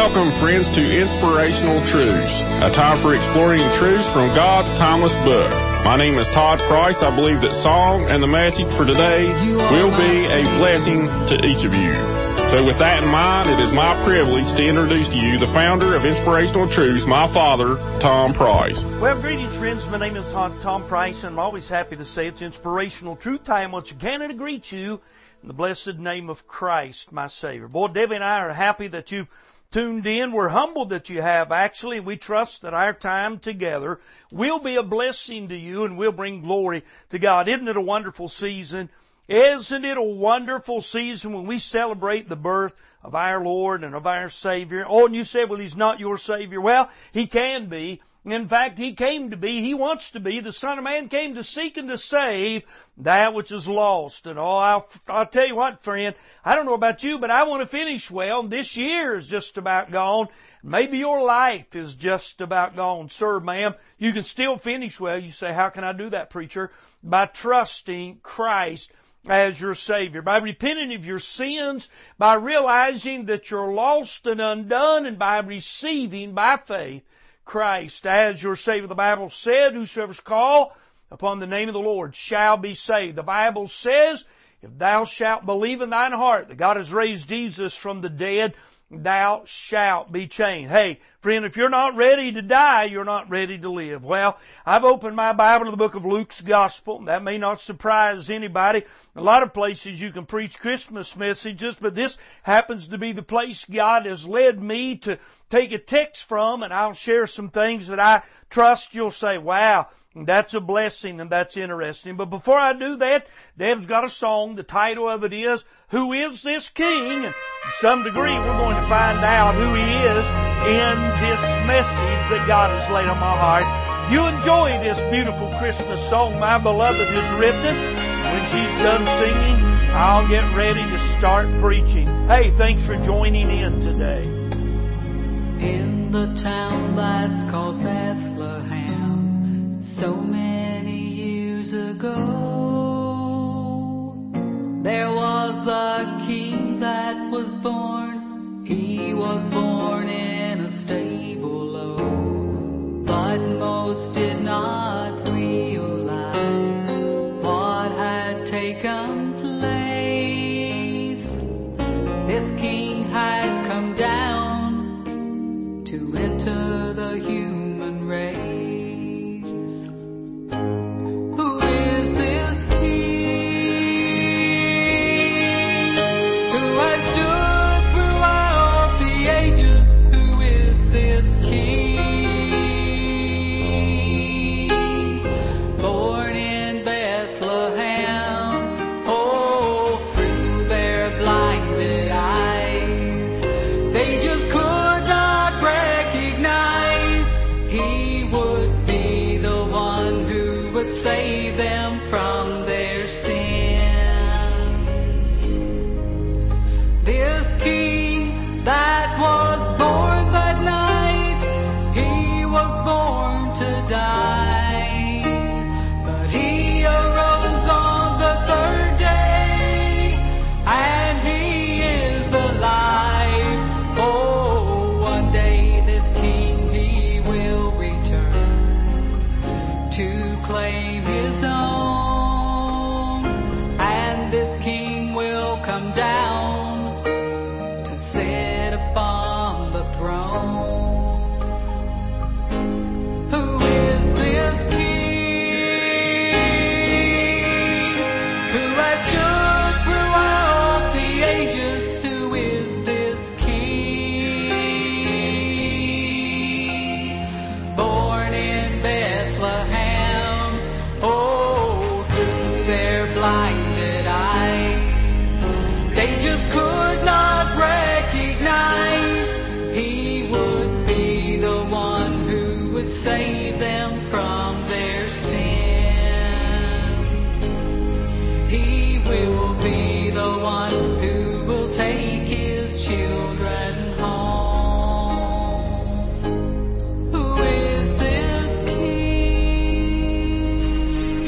Welcome, friends, to Inspirational Truths, a time for exploring truths from God's timeless book. My name is Todd Price. I believe that song and the message for today will be a blessing to each of you. So with that in mind, it is my privilege to introduce to you the founder of Inspirational Truths, my father, Tom Price. Well, greetings, friends. My name is Tom Price, and I'm always happy to say it's Inspirational Truth time once again and to greet you in the blessed name of Christ, my Savior. Boy, Debbie and I are happy that you've tuned in. We're humbled that you have, actually. We trust that our time together will be a blessing to you and will bring glory to God. Isn't it a wonderful season? Isn't it a wonderful season when we celebrate the birth of our Lord and of our Savior? Oh, and you say, well, He's not your Savior. Well, He can be. In fact, He came to be. He wants to be. The Son of Man came to seek and to save that which is lost. And I'll tell you what, friend, I don't know about you, but I want to finish well. This year is just about gone. Maybe your life is just about gone. Sir, ma'am, you can still finish well. You say, how can I do that, preacher? By trusting Christ as your Savior, by repenting of your sins, by realizing that you're lost and undone, and by receiving by faith Christ as your Savior. The Bible said, whosoever's called upon the name of the Lord shall be saved. The Bible says, if thou shalt believe in thine heart that God has raised Jesus from the dead, thou shalt be changed. Hey, friend, if you're not ready to die, you're not ready to live. Well, I've opened my Bible to the book of Luke's Gospel. That may not surprise anybody. A lot of places you can preach Christmas messages, but this happens to be the place God has led me to take a text from, and I'll share some things that I trust you'll say, wow, that's a blessing and that's interesting. But before I do that, Deb's got a song. The title of it is, Who is This King? And to some degree, we're going to find out who He is in this message that God has laid on my heart. You enjoy this beautiful Christmas song my beloved has written. When she's done singing, I'll get ready to start preaching. Hey, thanks for joining in today. In the town that's called Bethlehem, so many years ago, there was a king that was born. He was born in a stable low, but most did not realize what had taken place. This king had come down to enter the human race. Who is this king who has stood throughout the ages? Who is this king born in Bethlehem? Oh, through their blinded eyes, they just could not recognize He would be the one who would save them from their sin. This king that was born that night, He was born to die, but He arose on the third day, and He is alive. Oh, one day this king, He will return to claim His own, and this king will come down to sit upon the throne. Who is this king who has stood throughout the ages? Who is this king born in Bethlehem? Oh, through their blinded eyes, they just could not recognize He would be the one who would save them from their sin. He will be the one who will take His children home. Who is this king?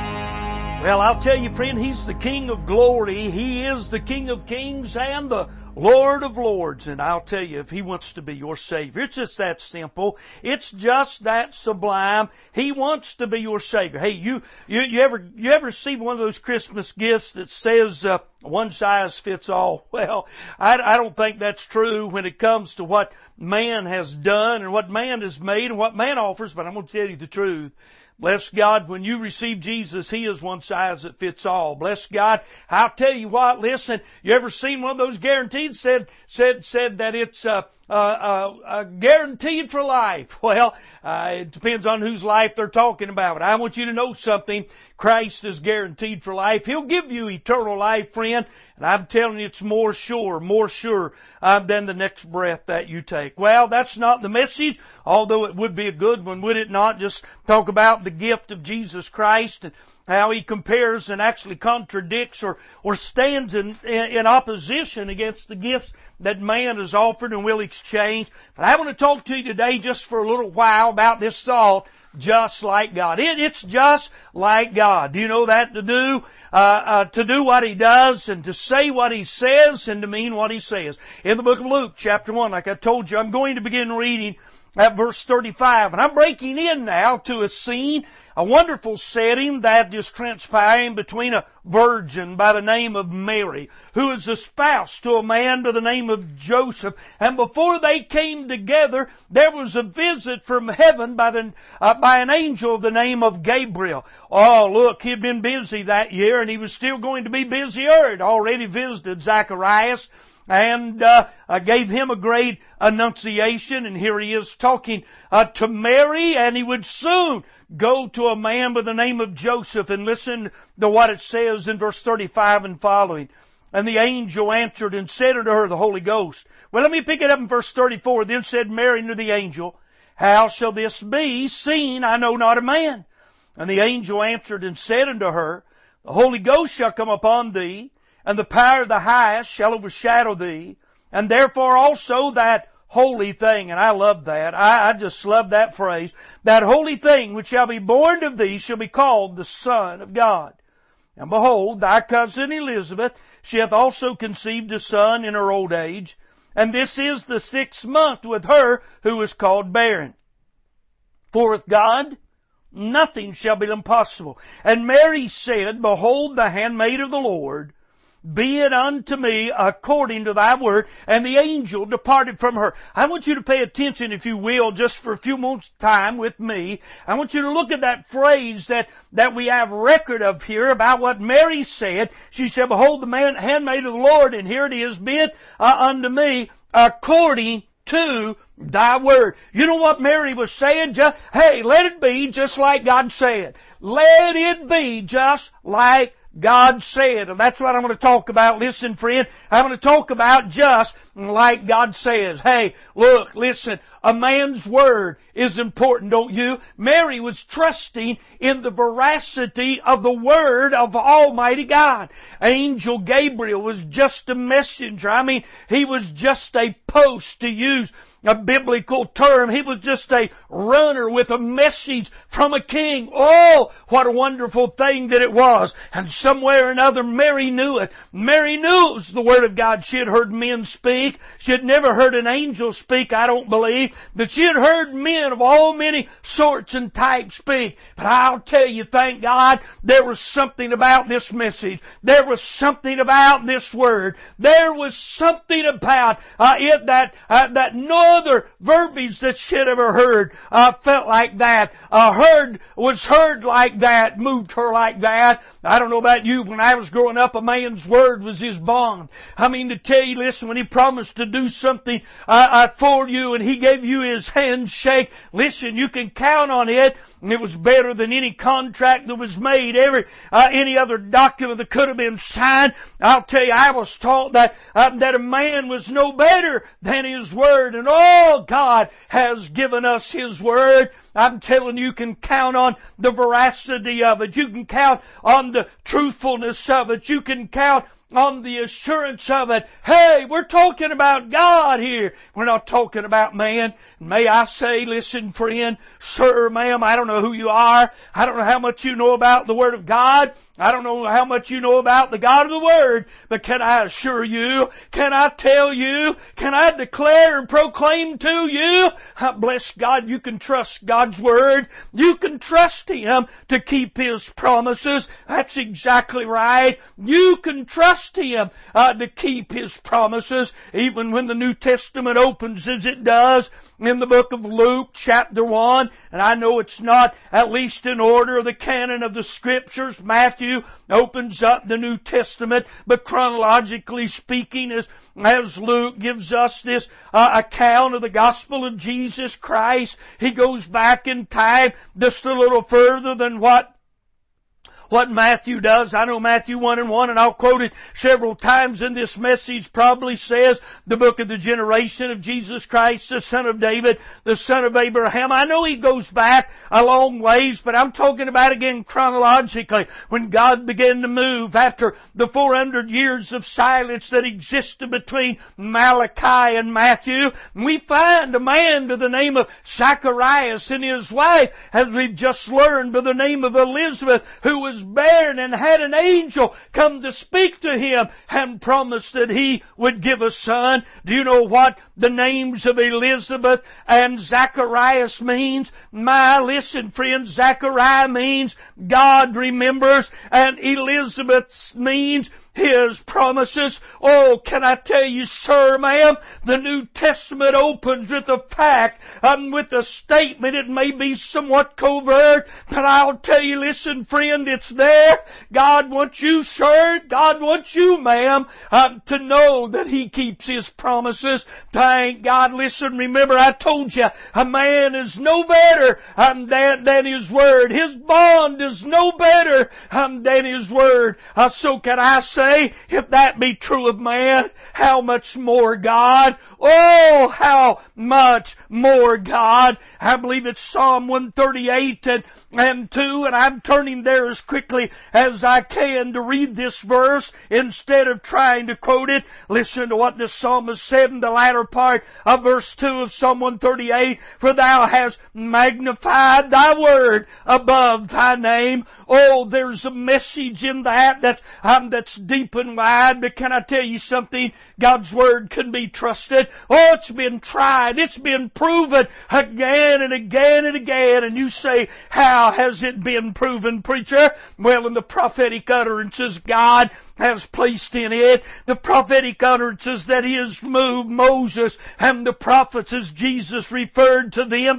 Well, I'll tell you, friend, He's the King of glory. He is the King of kings and the Lord of Lords. And I'll tell you, if He wants to be your Savior, it's just that simple. It's just that sublime. He wants to be your Savior. Hey, you ever see one of those Christmas gifts that says, one size fits all? Well, I don't think that's true when it comes to what man has done and what man has made and what man offers, but I'm going to tell you the truth. Bless God, when you receive Jesus, He is one size that fits all. Bless God. I'll tell you what, listen, you ever seen one of those guaranteed said that it's guaranteed for life? Well, it depends on whose life they're talking about. I want you to know something. Christ is guaranteed for life. He'll give you eternal life, friend. And I'm telling you, it's more sure than the next breath that you take. Well, that's not the message, although it would be a good one, would it not? Just talk about the gift of Jesus Christ and how He compares and actually contradicts or stands in opposition against the gifts that man has offered and will exchange. But I want to talk to you today just for a little while about this thought, just like God. It's just like God. Do you know that to do what He does and to say what He says and to mean what He says. In the book of Luke, chapter 1, like I told you, I'm going to begin reading at verse 35. And I'm breaking in now to a scene, a wonderful setting that is transpiring between a virgin by the name of Mary, who is espoused to a man by the name of Joseph. And before they came together, there was a visit from heaven by an angel of the name of Gabriel. Oh, look, he'd been busy that year, and he was still going to be busier. He'd already visited Zacharias and gave him a great annunciation, and here he is talking to Mary, and he would soon go to a man by the name of Joseph. And listen to what it says in verse 35 and following. And the angel answered and said unto her, the Holy Ghost. Well, let me pick it up in verse 34. Then said Mary unto the angel, How shall this be, seeing I know not a man? And the angel answered and said unto her, The Holy Ghost shall come upon thee, and the power of the highest shall overshadow thee, and therefore also that holy thing. And I love that. I just love that phrase. That holy thing which shall be born of thee shall be called the Son of God. And behold, thy cousin Elizabeth, she hath also conceived a son in her old age, and this is the 6th month with her who is called barren. For with God nothing shall be impossible. And Mary said, Behold, the handmaid of the Lord, be it unto me according to thy word. And the angel departed from her. I want you to pay attention, if you will, just for a few moments' time with me. I want you to look at that phrase that we have record of here about what Mary said. She said, Behold, the handmaid of the Lord, and here it is, be it unto me according to thy word. You know what Mary was saying? Hey, let it be just like God said. Let it be just like God said. And that's what I'm going to talk about. Listen, friend, I'm going to talk about just like God says. Hey, look, listen, a man's word is important, don't you? Mary was trusting in the veracity of the word of Almighty God. Angel Gabriel was just a messenger. I mean, he was just a post, to use a biblical term. He was just a runner with a message from a king. Oh, what a wonderful thing that it was. And somewhere or another, Mary knew it. Mary knew it was the Word of God. She had heard men speak. She had never heard an angel speak, I don't believe. But she had heard men of all many sorts and types speak. But I'll tell you, thank God, there was something about this message. There was something about this Word. There was something about it that no other verbiage that she'd ever heard felt like that. Was heard like that, moved her like that. I don't know about you, when I was growing up, a man's word was his bond. I mean, to tell you, listen, when he promised to do something for you and he gave you his handshake, listen, you can count on it. And it was better than any contract that was made, any other document that could have been signed. I'll tell you, I was taught that a man was no better than his word. And oh, God has given us His word. I'm telling you, you can count on the veracity of it. You can count on the truthfulness of it. You can count on the assurance of it. Hey, we're talking about God here. We're not talking about man. May I say, listen, friend, sir, ma'am, I don't know who you are. I don't know how much you know about the Word of God. I don't know how much you know about the God of the Word, but can I assure you, can I tell you, can I declare and proclaim to you, bless God, you can trust God's Word. You can trust Him to keep His promises. That's exactly right. You can trust Him to keep His promises, even when the New Testament opens as it does in the book of Luke, chapter 1, and I know it's not, at least in order of the canon of the Scriptures. Matthew opens up the New Testament, but chronologically speaking, as Luke gives us this account of the gospel of Jesus Christ, he goes back in time just a little further than what Matthew does. I know Matthew 1:1, and I'll quote it several times in this message, probably says the book of the generation of Jesus Christ, the son of David, the son of Abraham. I know he goes back a long ways, but I'm talking about again chronologically, when God began to move after the 400 years of silence that existed between Malachi and Matthew. We find a man by the name of Zacharias and his wife, as we've just learned, by the name of Elizabeth, who was barren and had an angel come to speak to him and promise that he would give a son. Do you know what the names of Elizabeth and Zacharias means? Listen, friends, Zachariah means God remembers, and Elizabeth means His promises. Oh, can I tell you, sir, ma'am, the New Testament opens with a fact, with a statement. It may be somewhat covert, but I'll tell you, listen, friend, it's there. God wants you, sir, God wants you, ma'am, to know that He keeps His promises. Thank God. Listen, remember I told you, a man is no better than his word. His bond is no better than his word. So can I say, if that be true of man, how much more God? Oh, how much more God. I believe it's Psalm 138 and 2, and I'm turning there as quickly as I can to read this verse instead of trying to quote it. Listen to what the psalmist said in the latter part of verse 2 of Psalm 138. For Thou hast magnified Thy word above Thy name. Oh, there's a message in that's deep and wide, but can I tell you something? God's Word can be trusted. Oh, it's been tried. It's been proven again and again and again. And you say, how has it been proven, preacher? Well, in the prophetic utterances God has placed in it, the prophetic utterances that He has moved Moses and the prophets as Jesus referred to them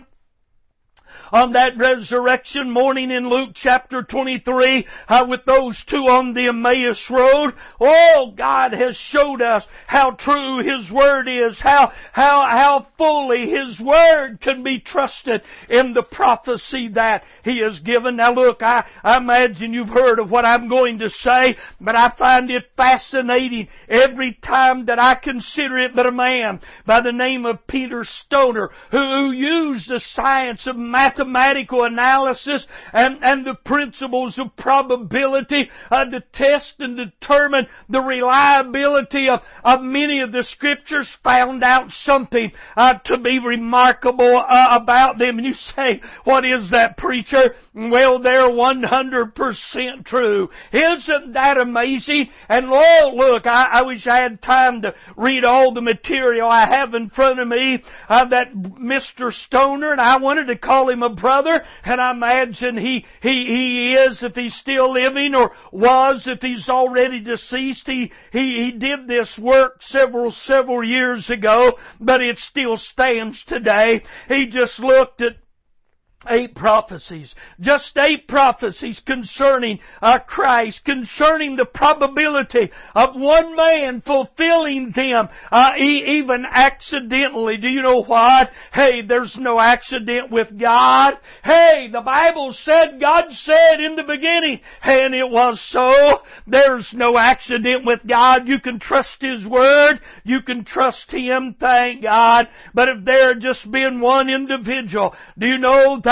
on that resurrection morning in Luke chapter 23, with those two on the Emmaus road. Oh, God has showed us how true His Word is, how fully His Word can be trusted in the prophecy that He has given. Now look, I imagine you've heard of what I'm going to say, but I find it fascinating every time that I consider it. But a man by the name of Peter Stoner, who used the science of mathematical analysis and the principles of probability to test and determine the reliability of many of the Scriptures, found out something to be remarkable about them. And you say, what is that, preacher? Well, they're 100% true. Isn't that amazing? And oh, look, I wish I had time to read all the material I have in front of me, that Mr. Stoner, and I wanted to call him a brother, and I imagine he is, if he's still living, or was if he's already deceased. He did this work several years ago, but it still stands today. He just looked at 8 prophecies. Just 8 prophecies concerning Christ, concerning the probability of one man fulfilling them, even accidentally. Do you know what? Hey, there's no accident with God. Hey, the Bible said, God said in the beginning, and it was so. There's no accident with God. You can trust His Word. You can trust Him, thank God. But if there had just been one individual, do you know that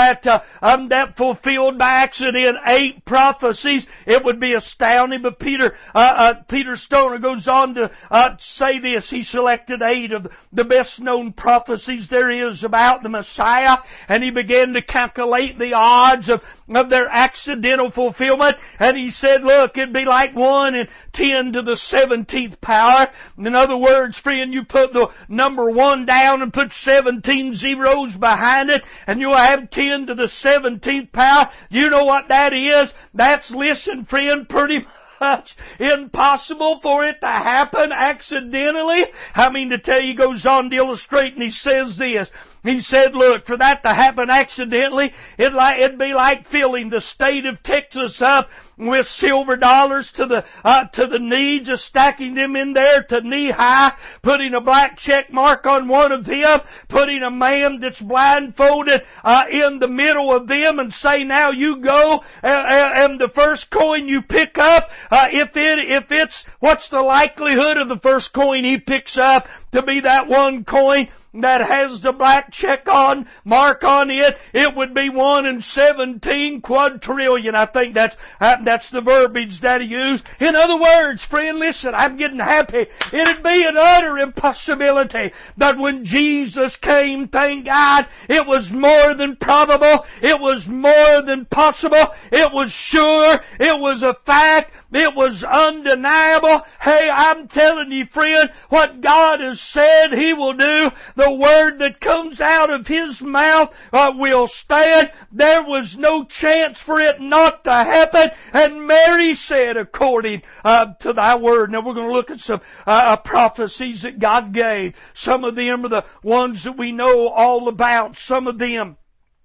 that fulfilled by accident 8 prophecies, it would be astounding. But Peter Stoner goes on to say this. He selected 8 of the best known prophecies there is about the Messiah, and he began to calculate the odds of their accidental fulfillment. And he said, look, it'd be like 1 in 10 to the 17th power. In other words, friend, you put the number 1 down and put 17 zeros behind it, and you'll have 10 to the 17th power. You know what that is? That's, listen, friend, pretty much impossible for it to happen accidentally. I mean to tell you, he goes on to illustrate, and he says this. He said, look, for that to happen accidentally, it'd be like filling the state of Texas up with silver dollars to the knee, just stacking them in there to knee high, putting a black check mark on one of them, putting a man that's blindfolded in the middle of them, and say, now you go, and the first coin you pick up, if it's, what's the likelihood of the first coin he picks up to be that one coin that has the black check mark on it? It would be 1 in 17 quadrillion. I think that's the verbiage that he used. In other words, friend, listen, I'm getting happy. It'd be an utter impossibility. But when Jesus came, thank God, it was more than probable. It was more than possible. It was sure. It was a fact. It was undeniable. Hey, I'm telling you, friend, what God has said He will do, the word that comes out of His mouth will stand. There was no chance for it not to happen. And Mary said, according to thy word. Now we're going to look at some prophecies that God gave. Some of them are the ones that we know all about. Some of them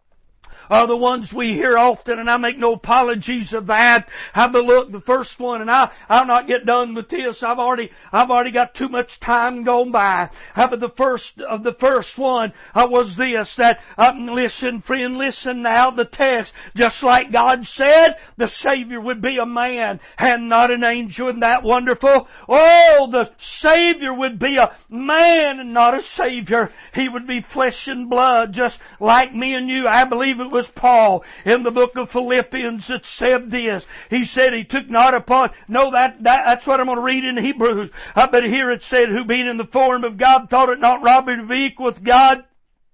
are the ones we hear often, and I make no apologies of that. Have a look, the first one, and I'll not get done with this. I've already got too much time gone by. But the first one was this, that, listen, friend, listen now, the text, just like God said, the Savior would be a man and not an angel. Isn't that wonderful? Oh, the Savior would be a man and not a Savior. He would be flesh and blood, just like me and you. I believe it was Paul in the book of Philippians that said this. He said He took not upon, that's what I'm going to read in Hebrews. But here it said, who being in the form of God thought it not robbery to be equal with God,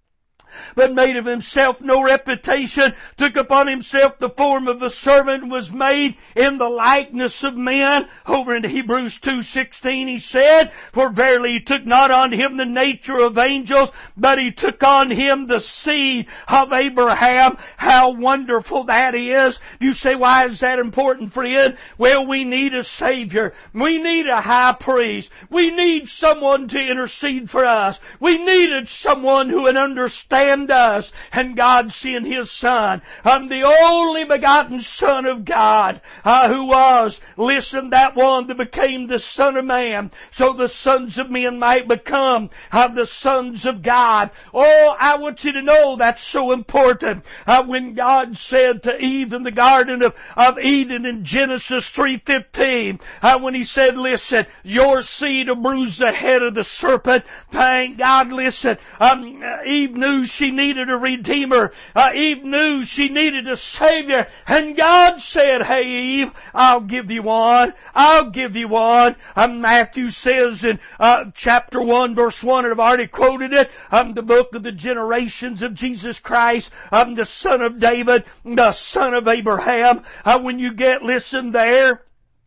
but made of Himself no reputation, took upon Himself the form of a servant, and was made in the likeness of men. Over in Hebrews 2:16 he said, for verily He took not on Him the nature of angels, but He took on Him the seed of Abraham. How wonderful that is. You say, why is that important, friend? Well, we need a Savior. We need a high priest. We need someone to intercede for us. We needed someone who would understand us, and God sent His Son, the only begotten Son of God, who was, listen, that one that became the Son of Man, so the sons of men might become the sons of God. Oh, I want you to know that's so important. When God said to Eve in the Garden of Eden in Genesis 3:15, when He said, listen, your seed will bruise the head of the serpent. Thank God, listen, Eve knew she needed a Redeemer. Eve knew she needed a Savior. And God said, hey Eve, I'll give you one. I'll give you one. Matthew says in chapter 1 verse 1, and I've already quoted it, the book of the generations of Jesus Christ, the son of David, the son of Abraham. When you get, listen there,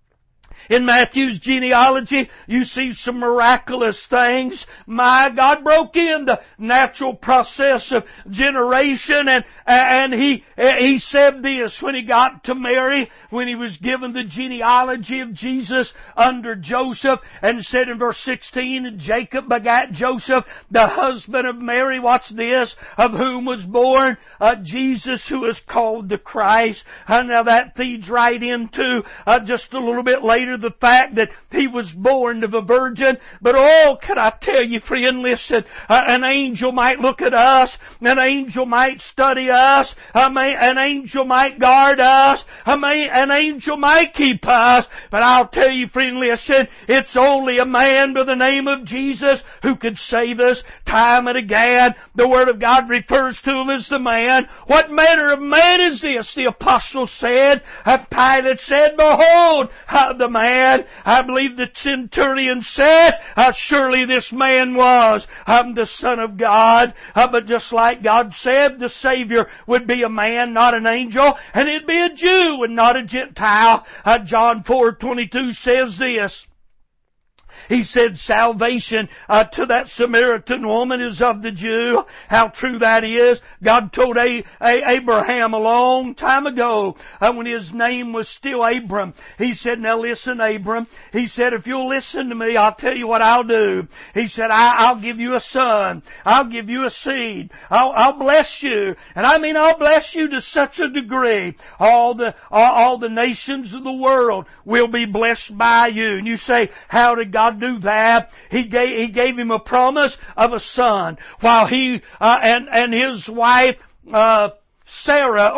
in Matthew's genealogy, you see some miraculous things. My God broke in the natural process of generation, and he said this when He got to Mary, when He was given the genealogy of Jesus under Joseph, and said in verse 16, Jacob begat Joseph, the husband of Mary, watch this, of whom was born Jesus, who is called the Christ. Now that feeds right into just a little bit later the fact that He was born of a virgin. But oh, can I tell you, friend, listen, an angel might look at us, an angel might study us, an angel might guard us, an angel might keep us, but I'll tell you, friend, listen, it's only a man by the name of Jesus who could save us time and again. The Word of God refers to Him as the man. What manner of man is this? The apostle said. Pilate said, behold, the man. I believe the centurion said, surely this man was the Son of God. But just like God said, the Savior would be a man, not an angel, and he'd be a Jew and not a Gentile. John 4:22 says this. He said, salvation to that Samaritan woman is of the Jew. How true that is. God told Abraham a long time ago, when his name was still Abram. He said, now listen, Abram. He said, if you'll listen to me, I'll tell you what I'll do. He said, I'll give you a son. I'll give you a seed. I'll bless you. And I mean, I'll bless you to such a degree. All the nations of the world will be blessed by you. And you say, how did God do that? He gave him a promise of a son. While he and his wife Sarai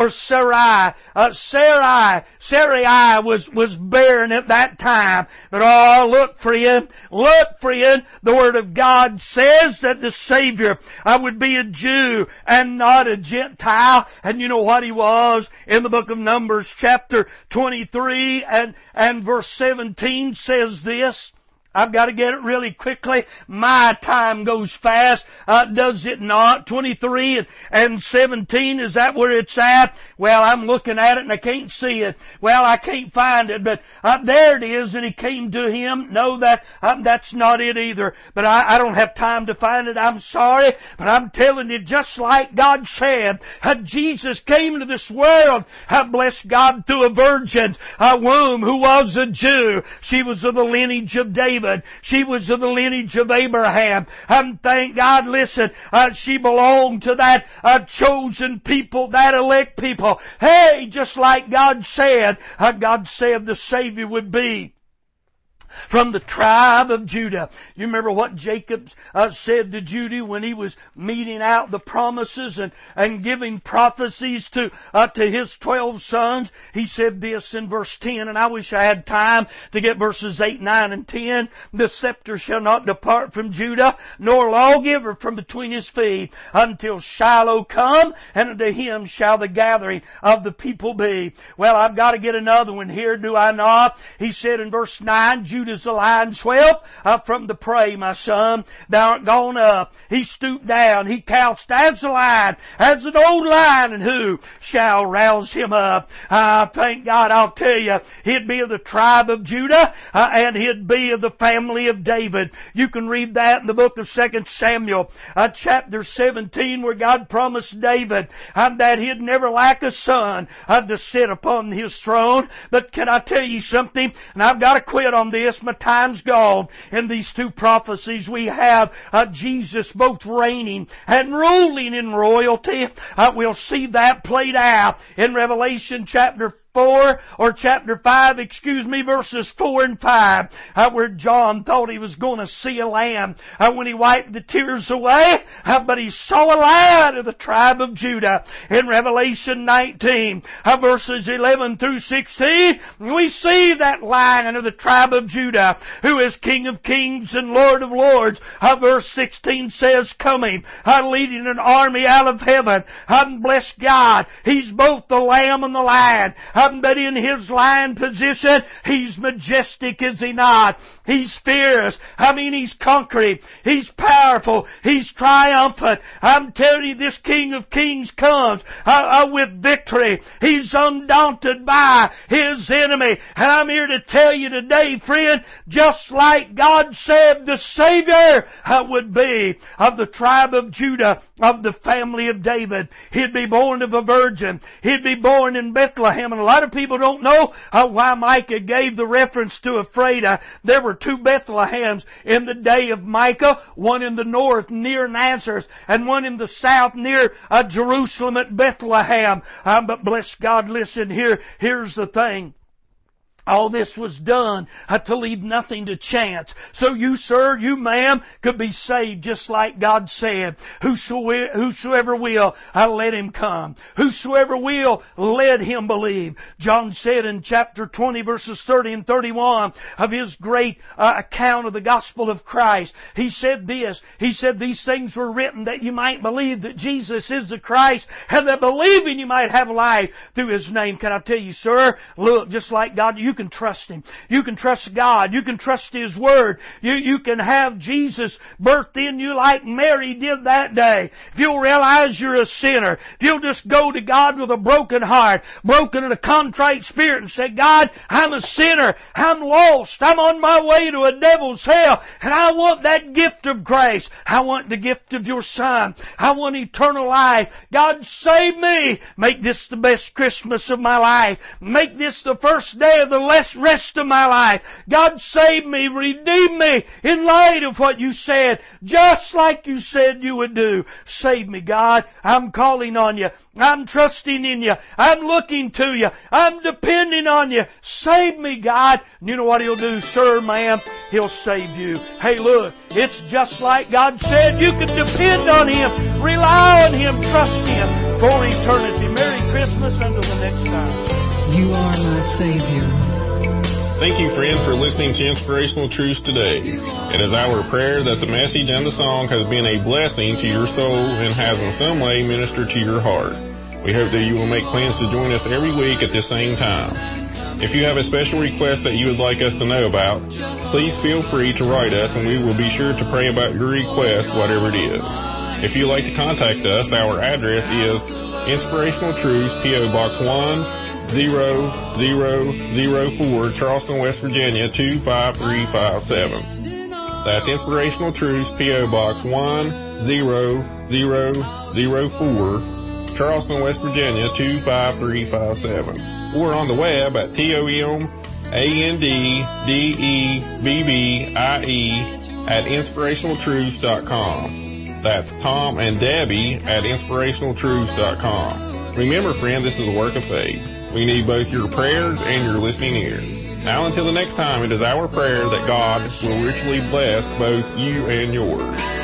was barren at that time. But oh, look, friend, the Word of God says that the Savior would be a Jew and not a Gentile. And you know what He was? In the book of Numbers chapter 23 and verse 17 says this. I've got to get it really quickly. My time goes fast. Does it not? 23 and 17, is that where it's at? Well, I'm looking at it and I can't see it. Well, I can't find it, but there it is. And he came to him. No, that's not it either. But I don't have time to find it. I'm sorry. But I'm telling you, just like God said, Jesus came into this world, bless God, through a virgin's womb who was a Jew. She was of the lineage of David. She was of the lineage of Abraham. Thank God, listen, she belonged to that chosen people, that elect people. Hey, just like God said the Savior would be from the tribe of Judah. You remember what Jacob said to Judah when he was meting out the promises and giving prophecies to his 12 sons? He said this in verse 10, and I wish I had time to get verses 8, 9, and 10. The scepter shall not depart from Judah, nor lawgiver from between his feet, until Shiloh come, and unto him shall the gathering of the people be. Well, I've got to get another one here, do I not? He said in verse 9, Judah's the lion swept up from the prey, my son. Thou art gone up. He stooped down. He couched as a lion, as an old lion, and who shall rouse him up? Thank God, I'll tell you, he'd be of the tribe of Judah, and he'd be of the family of David. You can read that in the book of 2 Samuel, chapter 17, where God promised David that he'd never lack a son to sit upon his throne. But can I tell you something? And I've got to quit on this. My time's gone. In these two prophecies we have Jesus both reigning and ruling in royalty. We'll see that played out in Revelation chapter 4, or chapter 5, verses 4 and 5, where John thought he was going to see a lamb when he wiped the tears away, but he saw a lion of the tribe of Judah. In Revelation 19, verses 11 through 16, we see that lion of the tribe of Judah, who is King of kings and Lord of lords. Verse 16 says, coming, leading an army out of heaven. Bless God, He's both the lamb and the lion. But in His lion position, He's majestic, is He not? He's fierce. He's conquering. He's powerful. He's triumphant. I'm telling you, this King of Kings comes with victory. He's undaunted by His enemy. And I'm here to tell you today, friend, just like God said the Savior would be of the tribe of Judah, of the family of David. He'd be born of a virgin. He'd be born in Bethlehem. And a lot of people don't know why Micah gave the reference to Ephrata. There were two Bethlehems in the day of Micah, one in the north near Nazareth, and one in the south near Jerusalem at Bethlehem. But bless God, listen here. Here's the thing. All this was done to leave nothing to chance. So you, sir, you, ma'am, could be saved just like God said. Whosoever will, let him come. Whosoever will, let him believe. John said in chapter 20, verses 30 and 31 of his great account of the gospel of Christ, he said this. He said, these things were written that you might believe that Jesus is the Christ, and that believing you might have life through His name. Can I tell you, sir, look, just like God, you can trust Him. You can trust God. You can trust His Word. You can have Jesus birthed in you like Mary did that day. If you'll realize you're a sinner, if you'll just go to God with a broken heart, broken and a contrite spirit, and say, God, I'm a sinner. I'm lost. I'm on my way to a devil's hell, and I want that gift of grace. I want the gift of your Son. I want eternal life. God, save me. Make this the best Christmas of my life. Make this the first day of the rest of my life. God, save me, redeem me in light of what you said, just like you said you would do. Save me, God. I'm calling on you. I'm trusting in you. I'm looking to you. I'm depending on you. Save me, God. And you know what He'll do, sir, ma'am? He'll save you. Hey, look, it's just like God said. You can depend on Him, rely on Him, trust Him for eternity. Merry Christmas until the next time. You are my Savior. Thank you, friends, for listening to Inspirational Truths today. It is our prayer that the message and the song has been a blessing to your soul and has in some way ministered to your heart. We hope that you will make plans to join us every week at the same time. If you have a special request that you would like us to know about, please feel free to write us and we will be sure to pray about your request, whatever it is. If you'd like to contact us, our address is Inspirational Truths, P.O. Box 10004, Charleston, West Virginia 25357. That's Inspirational Truths, P.O. Box 10004, Charleston, West Virginia 25357. Or on the web at TOMANDDEBBIE@inspirationaltruths.com. That's Tom and Debbie at inspirationaltruths.com. Remember, friend, this is a work of faith. We need both your prayers and your listening ear. Now, until the next time, it is our prayer that God will richly bless both you and yours.